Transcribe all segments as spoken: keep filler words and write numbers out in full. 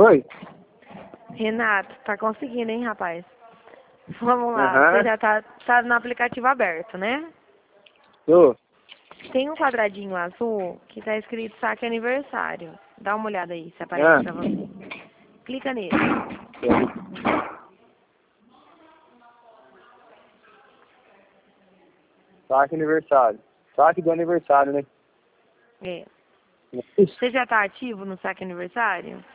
Oi? Renato, tá conseguindo, hein, rapaz? Vamos lá, Aham. você já tá, tá no aplicativo aberto, né? Tô. Tem um quadradinho azul que tá escrito saque aniversário. Dá uma olhada aí, se aparece Ah. pra você. Clica nele. Saque aniversário. Saque do aniversário, né? É. Isso. Você já tá ativo no saque aniversário?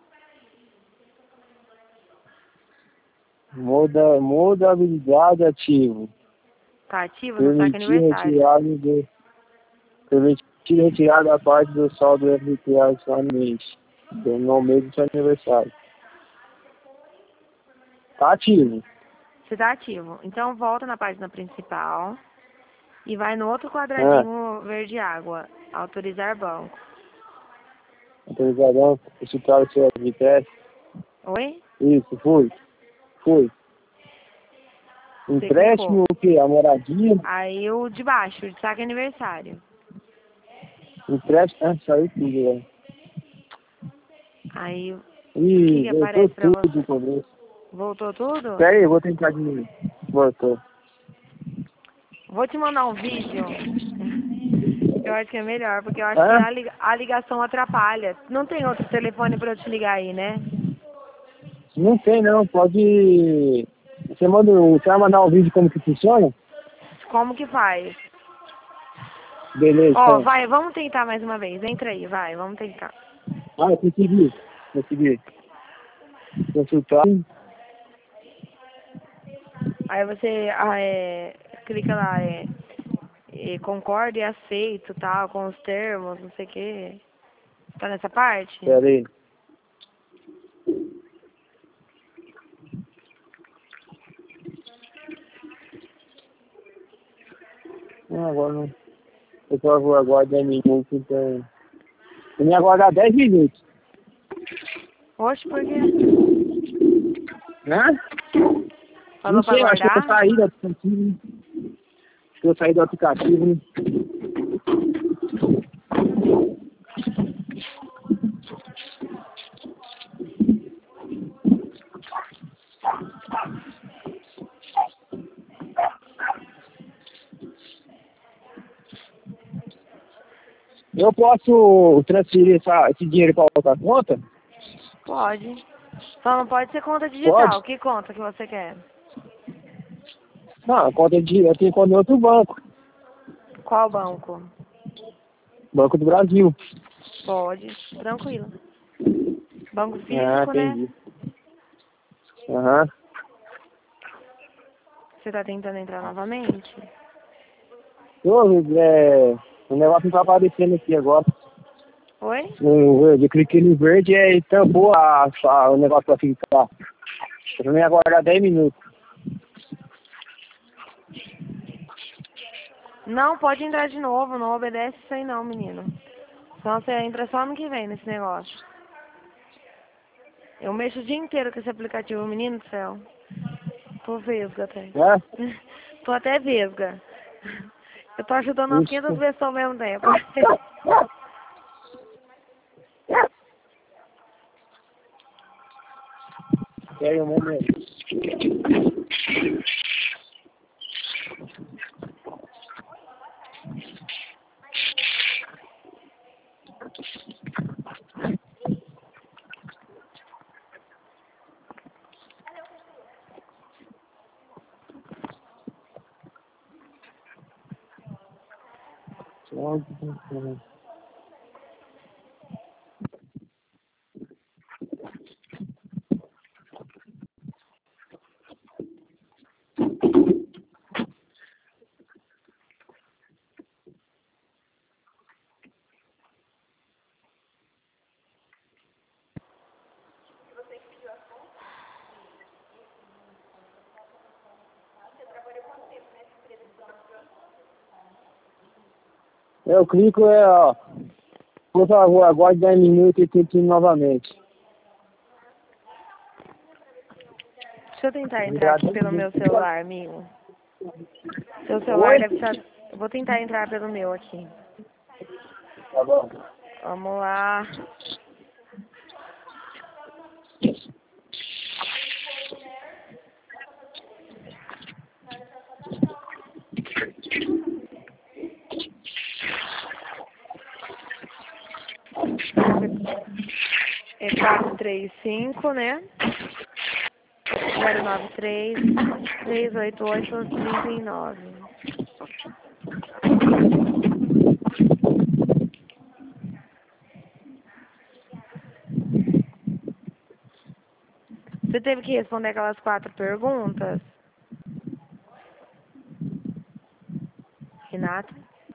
Muda, muda a habilidade ativo. Tá ativo no saque Permitir aniversário. retirada do... Permitir retirar da parte do saldo F P A anualmente. No mês do seu aniversário. Tá ativo. Você tá ativo. Então volta na página principal e vai no outro Ah. quadradinho verde água. Autorizar banco. Autorizadão, consultar o seu F T S. Oi? Isso, fui. Fui. Você Empréstimo clicou. o quê? A moradia? Aí o de baixo, de saque aniversário. Empréstimo, ah, saiu tudo, velho. Aí o que, Ih, que voltou aparece pra tudo você? do começo. Voltou tudo? Pera aí, eu vou tentar de novo. Voltou. Vou te mandar um vídeo. Eu acho que é melhor, porque eu acho que Hã? a, liga- a ligação atrapalha. Não tem outro telefone pra eu te ligar aí, né? Não tem não, pode... Você manda, você vai mandar um vídeo como que funciona? Como que faz? Beleza, Ó, então. vai, vamos tentar mais uma vez. Entra aí, vai, vamos tentar. Ah, eu consegui. Consegui. Consultar. Aí você ah, é, clica lá, é, é, concorda e aceito, tal, com os termos, não sei o quê. Tá nessa parte? Pera aí. Não, agora não. Eu só vou aguardar dez minutos, então... Eu me aguardar dez minutos. Oxe, por quê? Né? Falou Não pra sei, eu acho que eu guardar? saí do aplicativo. Né? Acho que eu saí do aplicativo, né? Eu posso transferir essa, esse dinheiro para outra conta? Pode. Só não pode ser conta Pode? digital. Que conta que você quer? Não, a conta de eu tenho conta em outro banco. Qual banco? Banco do Brasil. Pode. Tranquilo. Banco Ah, físico, né? entendi. Aham. Você tá tentando entrar novamente? Uhum. É, o negócio não tá aparecendo aqui agora. Oi? Eu, eu cliquei no verde e tampou a, a, o negócio pra ficar. Eu vou me aguardar dez minutos. Não, pode entrar de novo. Não obedece isso aí não, menino. Senão você entra só ano que vem nesse negócio. Eu mexo o dia inteiro com esse aplicativo, menino do céu. Tô vesga até. Né? Tô até vesga. Eu tô ajudando umas quinhentas Isso. pessoas ao mesmo tempo. Pera um momento. Eu clico, é, ó. Por favor, aguarde dez minutos e tente novamente. Deixa eu tentar entrar aqui pelo meu celular, amigo. Seu celular Oi? deve estar... Eu vou tentar entrar pelo meu aqui. Tá bom. Vamos lá. quatro três cinco, né? zero nove três, três oito oito, três nove. Você teve que responder aquelas quatro perguntas? Renato?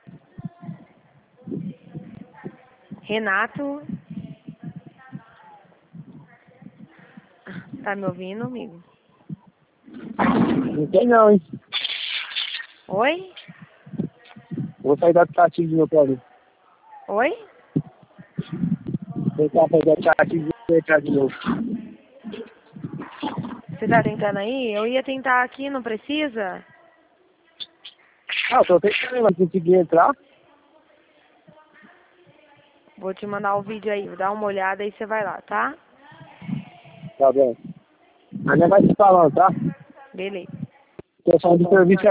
Renato? Tá me ouvindo, amigo? Não tem não, hein? Oi? Vou sair da aplicativo de meu plano. Oi? Vou tentar fazer a aplicativo e entrar de novo. Você tá tentando aí? Eu ia tentar aqui, não precisa? Ah, eu tô tentando, mas consegui entrar. Vou te mandar o vídeo aí, dá uma olhada e você vai lá, tá? Tá bom. Ainda vai te falando, tá? Beleza. Questão de serviço